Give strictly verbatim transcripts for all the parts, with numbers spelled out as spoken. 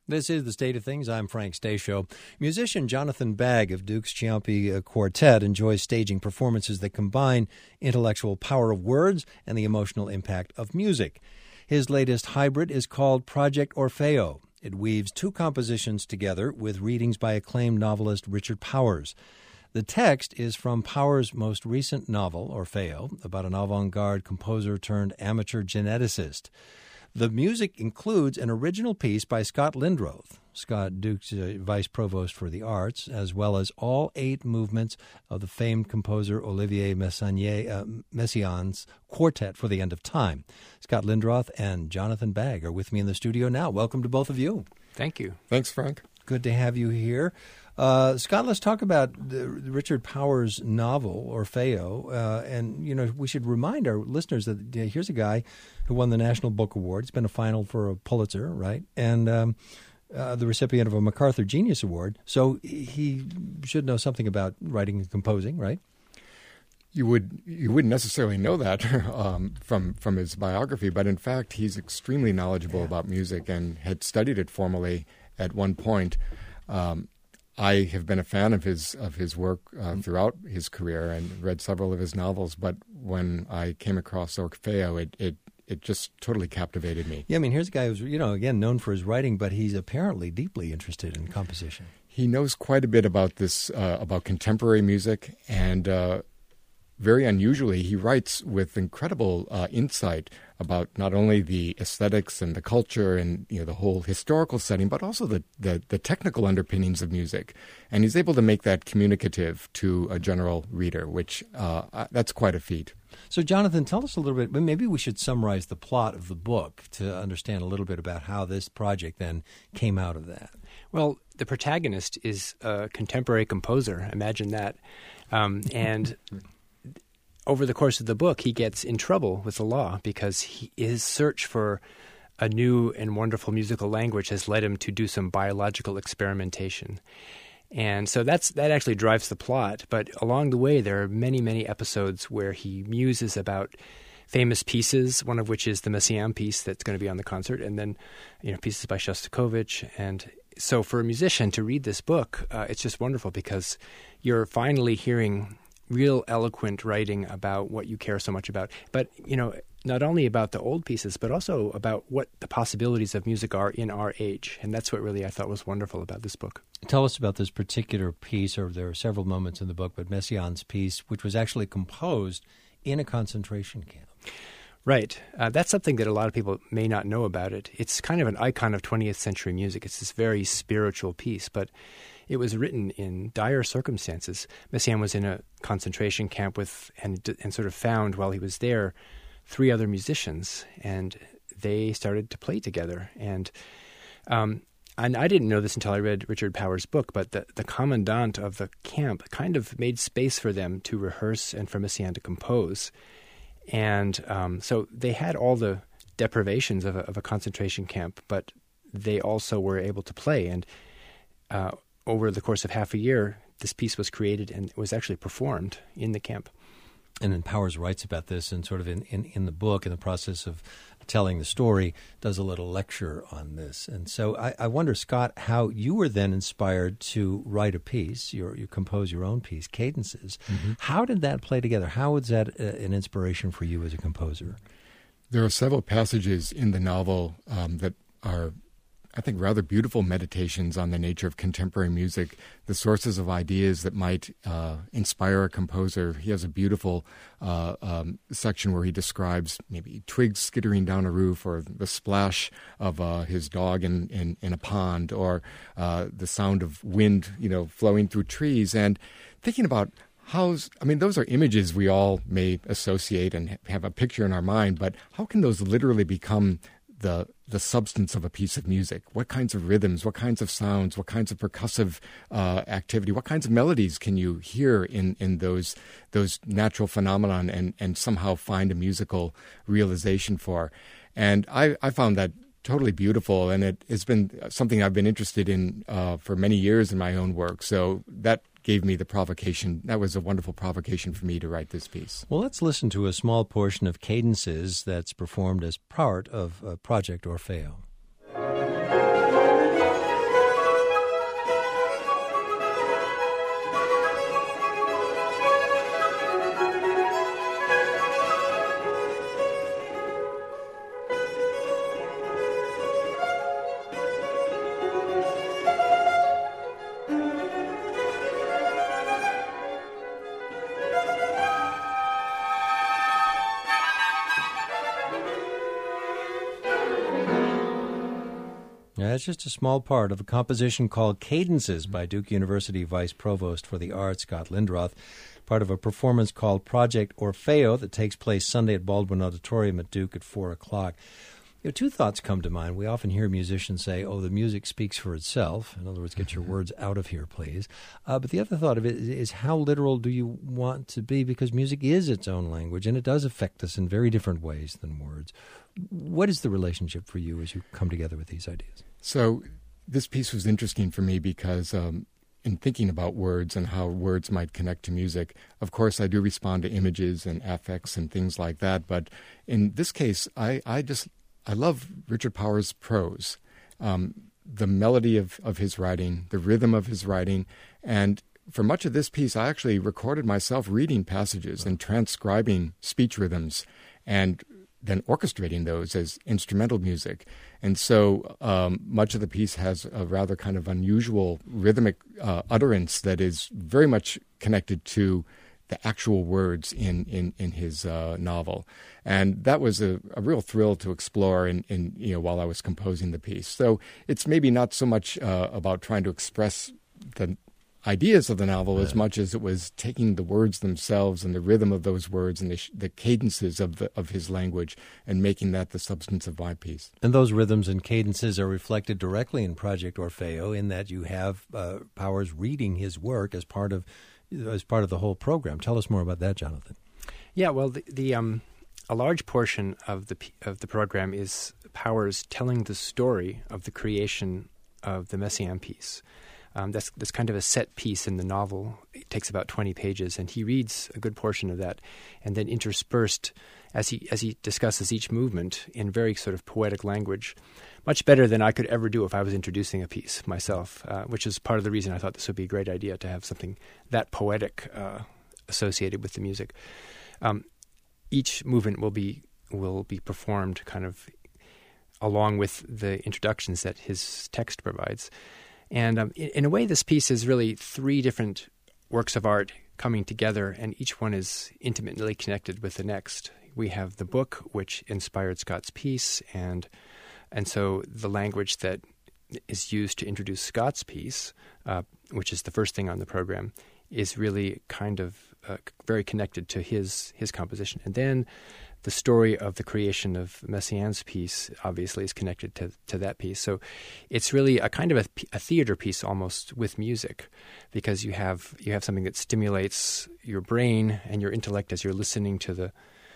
This is The State of Things. I'm Frank Stasio. Musician Jonathan Bagg of Duke's Ciampi Quartet enjoys staging performances that combine intellectual power of words and the emotional impact of music. His latest hybrid is called Project Orfeo. It weaves two compositions together with readings by acclaimed novelist Richard Powers. The text is from Powers' most recent novel, Orfeo, about an avant-garde composer turned amateur geneticist. The music includes an original piece by Scott Lindroth, Scott Duke's uh, vice provost for the arts, as well as all eight movements of the famed composer Olivier Messiaen, uh, Messiaen's Quartet for the End of Time. Scott Lindroth and Jonathan Bagg are with me in the studio now. Welcome to both of you. Thank you. Thanks, Frank. Good to have you here. Uh, Scott, let's talk about the Richard Powers novel, Orfeo. Uh, and, you know, we should remind our listeners that uh, here's a guy who won the National Book Award. He's been a final for a Pulitzer, right? And um, uh, the recipient of a MacArthur Genius Award. So he should know something about writing and composing, right? You would you wouldn't necessarily know that um, from from his biography, but in fact, he's extremely knowledgeable yeah. about music and had studied it formally at one point. Um, I have been a fan of his of his work uh, throughout his career and read several of his novels. But when I came across Orfeo, it, it it just totally captivated me. Yeah, I mean, here's a guy who's, you know, again, known for his writing, but he's apparently deeply interested in composition. He knows quite a bit about this uh, about contemporary music, and uh, very unusually, he writes with incredible uh, insight about not only the aesthetics and the culture and, you know, the whole historical setting, but also the, the, the technical underpinnings of music. And he's able to make that communicative to a general reader, which uh, that's quite a feat. So, Jonathan, tell us a little bit, maybe we should summarize the plot of the book to understand a little bit about how this project then came out of that. Well, the protagonist is a contemporary composer. Imagine that. Um, and... Over the course of the book, he gets in trouble with the law because he, his search for a new and wonderful musical language has led him to do some biological experimentation. And so that's that actually drives the plot. But along the way, there are many, many episodes where he muses about famous pieces, one of which is the Messiaen piece that's going to be on the concert, and then, you know, pieces by Shostakovich. And so for a musician to read this book, uh, it's just wonderful because you're finally hearing real eloquent writing about what you care so much about. But, you know, not only about the old pieces, but also about what the possibilities of music are in our age. And that's what really I thought was wonderful about this book. Tell us about this particular piece, or there are several moments in the book, but Messiaen's piece, which was actually composed in a concentration camp. Right. Uh, that's something that a lot of people may not know about it. It's kind of an icon of twentieth century music. It's this very spiritual piece, but it was written in dire circumstances. Messiaen was in a concentration camp with and and sort of found while he was there three other musicians, and they started to play together. And um, and I didn't know this until I read Richard Powers' book, but the, the commandant of the camp kind of made space for them to rehearse and for Messiaen to compose. And um, so they had all the deprivations of a, of a concentration camp, but they also were able to play. And uh, over the course of half a year, this piece was created and it was actually performed in the camp. And then Powers writes about this and sort of in, in, in the book, in the process of telling the story, does a little lecture on this. And so I, I wonder, Scott, how you were then inspired to write a piece, your, you compose your own piece, Cadences. Mm-hmm. How did that play together? How was that uh, an inspiration for you as a composer? There are several passages in the novel um, that are, I think, rather beautiful meditations on the nature of contemporary music, the sources of ideas that might uh, inspire a composer. He has a beautiful uh, um, section where he describes maybe twigs skittering down a roof, or the splash of uh, his dog in, in, in a pond, or uh, the sound of wind, you know, flowing through trees. And thinking about how's, I mean, those are images we all may associate and have a picture in our mind, but how can those literally become the the substance of a piece of music? What kinds of rhythms, what kinds of sounds, what kinds of percussive uh, activity, what kinds of melodies can you hear in, in those those natural phenomenon and, and somehow find a musical realization for? And I, I found that totally beautiful, and it has been something I've been interested in uh, for many years in my own work. So that gave me the provocation. That was a wonderful provocation for me to write this piece. Well, let's listen to a small portion of Cadences that's performed as part of uh, Project Orfeo. That's just a small part of a composition called Cadences by Duke University Vice Provost for the Arts, Scott Lindroth, part of a performance called Project Orfeo that takes place Sunday at Baldwin Auditorium at Duke at four o'clock. You know, two thoughts come to mind. We often hear musicians say, oh, the music speaks for itself. In other words, get your words out of here, please. Uh, but the other thought of it is, is how literal do you want to be? Because music is its own language, and it does affect us in very different ways than words. What is the relationship for you as you come together with these ideas? So this piece was interesting for me because um, in thinking about words and how words might connect to music, of course, I do respond to images and affects and things like that. But in this case, I, I just... I love Richard Powers' prose, um, the melody of, of his writing, the rhythm of his writing. And for much of this piece, I actually recorded myself reading passages and transcribing speech rhythms and then orchestrating those as instrumental music. And so um, much of the piece has a rather kind of unusual rhythmic uh, utterance that is very much connected to the actual words in, in, in his uh, novel. And that was a, a real thrill to explore in, in, you know, while I was composing the piece. So it's maybe not so much uh, about trying to express the ideas of the novel yeah. as much as it was taking the words themselves and the rhythm of those words and the, the cadences of, the, of his language and making that the substance of my piece. And those rhythms and cadences are reflected directly in Project Orfeo in that you have uh, Powers reading his work as part of as part of the whole program. Tell us more about that, Jonathan. Yeah, well, the, the um, a large portion of the of the program is Powers telling the story of the creation of the Messiaen piece. Um, that's that's kind of a set piece in the novel. It takes about twenty pages, and he reads a good portion of that, and then interspersed as he as he discusses each movement in very sort of poetic language. Much better than I could ever do if I was introducing a piece myself, uh, which is part of the reason I thought this would be a great idea to have something that poetic uh, associated with the music. Um, each movement will be will be performed kind of along with the introductions that his text provides. And um, in, in a way, this piece is really three different works of art coming together, and each one is intimately connected with the next. We have the book, which inspired Scott's piece, and And so the language that is used to introduce Scott's piece, uh, which is the first thing on the program, is really kind of uh, very connected to his his composition. And then the story of the creation of Messiaen's piece obviously is connected to, to that piece. So it's really a kind of a, a theater piece almost with music, because you have you have something that stimulates your brain and your intellect as you're listening to the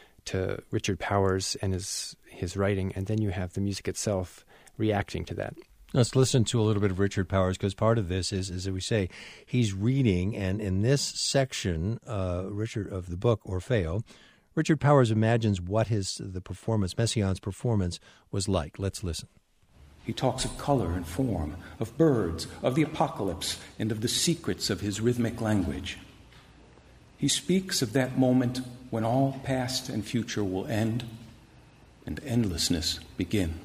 to Richard Powers and his his writing, and then you have the music itself reacting to that. Let's listen to a little bit of Richard Powers, because part of this is, as we say, he's reading, and in this section, uh, Richard of the book Orfeo, Richard Powers imagines what his the performance, Messiaen's performance, was like. Let's listen. He talks of color and form, of birds, of the apocalypse, and of the secrets of his rhythmic language. He speaks of that moment when all past and future will end and endlessness begin.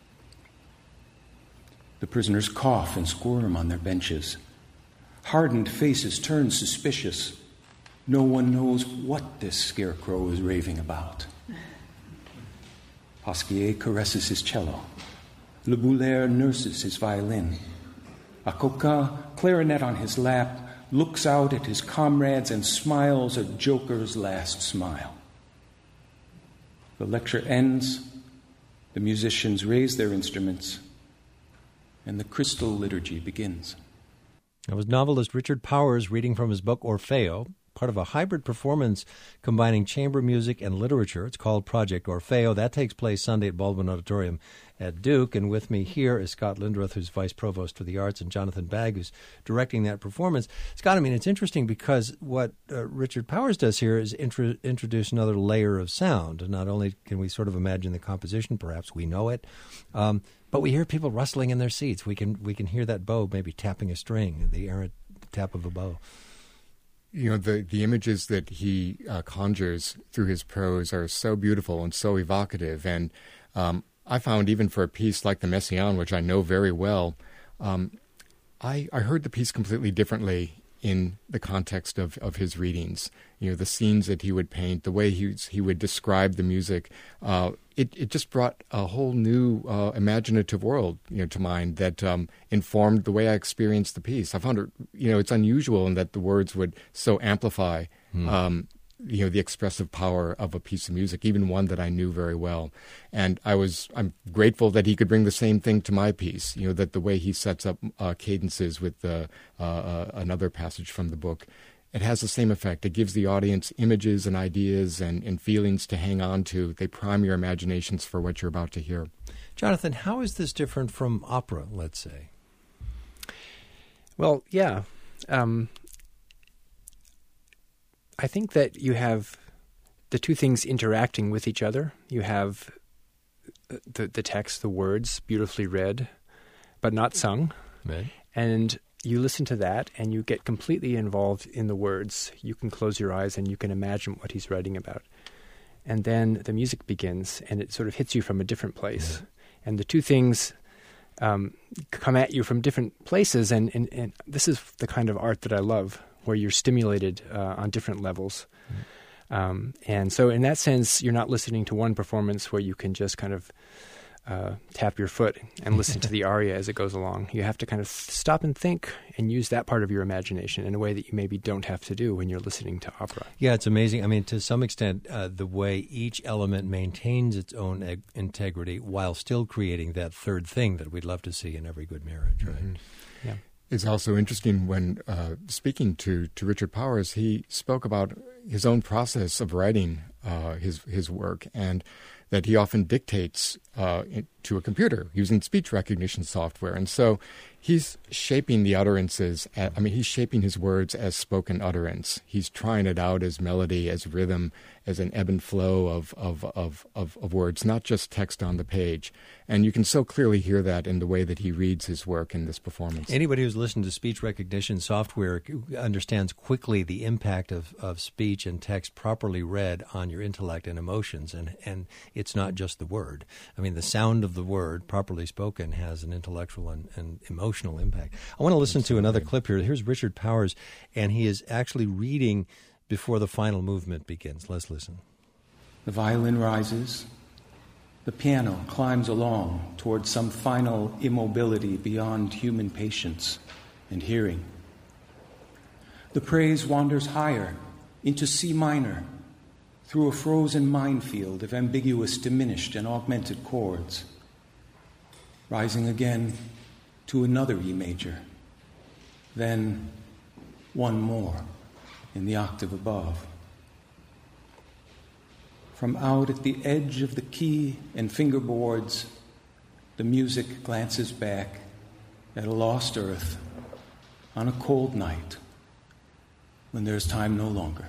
The prisoners cough and squirm on their benches. Hardened faces turn suspicious. No one knows what this scarecrow is raving about. Pasquier caresses his cello. Le Boulaire nurses his violin. A coquin, clarinet on his lap, looks out at his comrades and smiles a joker's last smile. The lecture ends, the musicians raise their instruments, and the crystal liturgy begins. That was novelist Richard Powers reading from his book Orfeo, part of a hybrid performance combining chamber music and literature. It's called Project Orfeo. That takes place Sunday at Baldwin Auditorium at Duke. And with me here is Scott Lindroth, who's Vice Provost for the Arts, and Jonathan Bagg, who's directing that performance. Scott, I mean, it's interesting because what uh, Richard Powers does here is intro- introduce another layer of sound. Not only can we sort of imagine the composition, perhaps we know it, um, but we hear people rustling in their seats. We can we can hear that bow maybe tapping a string, the errant tap of a bow. You know, the, the images that he uh, conjures through his prose are so beautiful and so evocative. And um, I found even for a piece like the Messiaen, which I know very well, um, I, I heard the piece completely differently in the context of, of his readings. You know, the scenes that he would paint, the way he he would describe the music, uh, it, it just brought a whole new uh, imaginative world, you know, to mind that um, informed the way I experienced the piece. I found it, you know, it's unusual in that the words would so amplify mm. um, you know, the expressive power of a piece of music, even one that I knew very well. And I was, I'm grateful that he could bring the same thing to my piece, you know, that the way he sets up uh, cadences with uh, uh, uh, another passage from the book, it has the same effect. It gives the audience images and ideas and, and feelings to hang on to. They prime your imaginations for what you're about to hear. Jonathan, how is this different from opera, let's say? Well, yeah. Um, I think that you have the two things interacting with each other. You have the the text, the words, beautifully read, but not sung. Right. And you listen to that and you get completely involved in the words. You can close your eyes and you can imagine what he's writing about. And then the music begins and it sort of hits you from a different place. Yeah. And the two things um, come at you from different places. And, and, and this is the kind of art that I love, where you're stimulated uh, on different levels. Mm. Um, and so in that sense, you're not listening to one performance where you can just kind of uh, tap your foot and listen to the aria as it goes along. You have to kind of stop and think and use that part of your imagination in a way that you maybe don't have to do when you're listening to opera. Yeah, it's amazing. I mean, to some extent, uh, the way each element maintains its own eg- integrity while still creating that third thing that we'd love to see in every good marriage, right? Mm-hmm. Yeah. It's also interesting when uh, speaking to, to Richard Powers, he spoke about his own process of writing uh, his his work, and that he often dictates uh, to a computer using speech recognition software. And so he's shaping the utterances. At, I mean, he's shaping his words as spoken utterance. He's trying it out as melody, as rhythm, as an ebb and flow of, of, of, of, of words, not just text on the page. And you can so clearly hear that in the way that he reads his work in this performance. Anybody who's listened to speech recognition software understands quickly the impact of, of speech and text properly read on your intellect and emotions. And, and it's not just the word. I mean, the sound of the word properly spoken has an intellectual and, and emotional impact. I want to listen Absolutely. to another clip here. Here's Richard Powers, and he is actually reading before the final movement begins. Let's listen. The violin rises. The piano climbs along towards some final immobility beyond human patience and hearing. The praise wanders higher into C minor through a frozen minefield of ambiguous diminished and augmented chords, rising again to another E major, then one more in the octave above. From out at the edge of the key and fingerboards, the music glances back at a lost earth on a cold night when there's time no longer.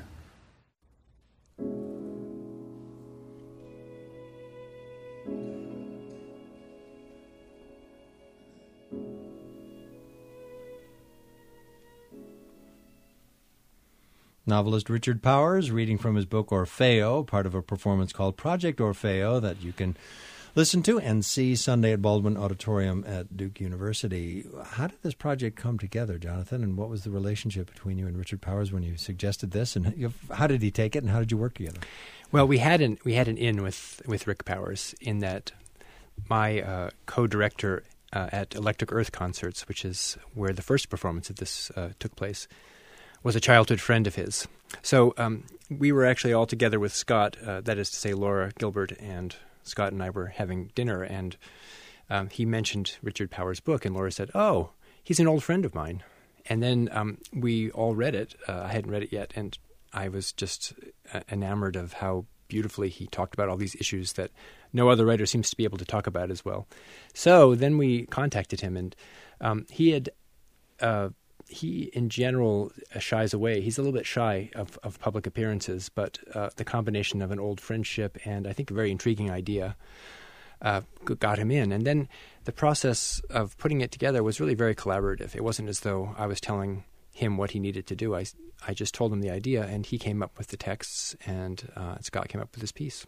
Novelist Richard Powers reading from his book Orfeo, part of a performance called Project Orfeo that you can listen to and see Sunday at Baldwin Auditorium at Duke University. How did this project come together, Jonathan, and what was the relationship between you and Richard Powers when you suggested this, and how did he take it, and how did you work together? Well, we had an we had an in with, with Rick Powers in that my uh, co-director uh, at Electric Earth Concerts, which is where the first performance of this uh, took place, was a childhood friend of his. So um, we were actually all together with Scott, uh, that is to say Laura Gilbert, and Scott and I were having dinner, and um, he mentioned Richard Powers' book, and Laura said, oh, he's an old friend of mine. And then um, we all read it. Uh, I hadn't read it yet, and I was just uh, enamored of how beautifully he talked about all these issues that no other writer seems to be able to talk about as well. So then we contacted him, and um, he had... Uh, He, in general, shies away. He's a little bit shy of, of public appearances, but uh, the combination of an old friendship and I think a very intriguing idea uh, got him in. And then the process of putting it together was really very collaborative. It wasn't as though I was telling him what he needed to do. I, I just told him the idea, and he came up with the texts, and uh, Scott came up with this piece.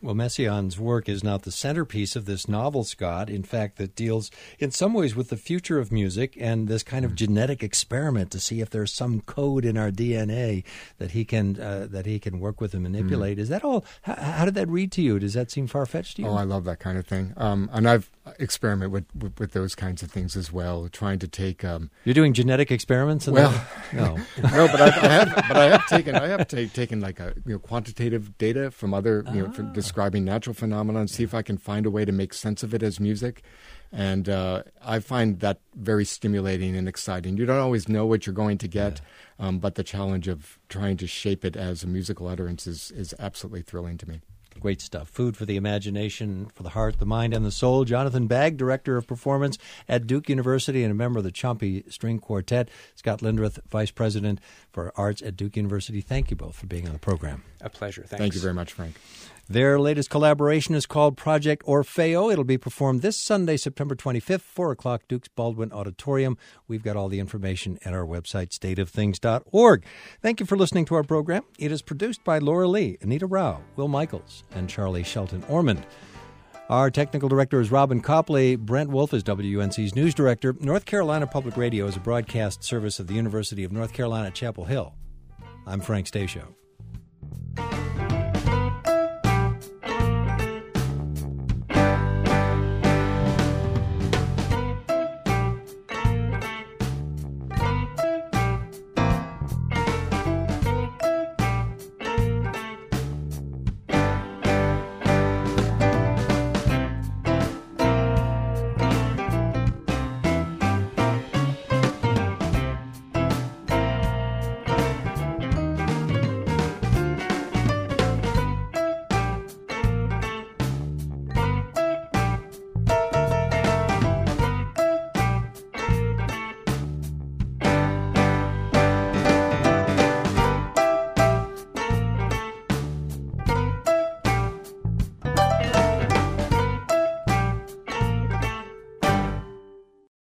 Well, Messiaen's work is not the centerpiece of this novel, Scott. In fact, that deals in some ways with the future of music and this kind of genetic experiment to see if there's some code in our D N A that he can uh, that he can work with and manipulate. Mm. Is that all? How, how did that read to you? Does that seem far-fetched to you? Oh, I love that kind of thing. Um, and I've experimented with, with, with those kinds of things as well, trying to take... Um, You're doing genetic experiments? In well, the, no. no, but I, I have but I have taken I have ta- taken like a you know quantitative data from other you know from describing natural phenomena and see if I can find a way to make sense of it as music. And uh, I find that very stimulating and exciting. You don't always know what you're going to get, yeah. um, but the challenge of trying to shape it as a musical utterance is, is absolutely thrilling to me. Great stuff. Food for the imagination, for the heart, the mind, and the soul. Jonathan Bagg, Director of Performance at Duke University and a member of the Ciampi String Quartet. Scott Lindroth, Vice President for Arts at Duke University. Thank you both for being on the program. A pleasure. Thanks. Thank you very much, Frank. Their latest collaboration is called Project Orfeo. It'll be performed this Sunday, September twenty-fifth, four o'clock, Duke's Baldwin Auditorium. We've got all the information at our website, state of things dot org. Thank you for listening to our program. It is produced by Laura Lee, Anita Rao, Will Michaels, and Charlie Shelton Ormond. Our technical director is Robin Copley. Brent Wolf is W U N C's news director. North Carolina Public Radio is a broadcast service of the University of North Carolina at Chapel Hill. I'm Frank Stasio.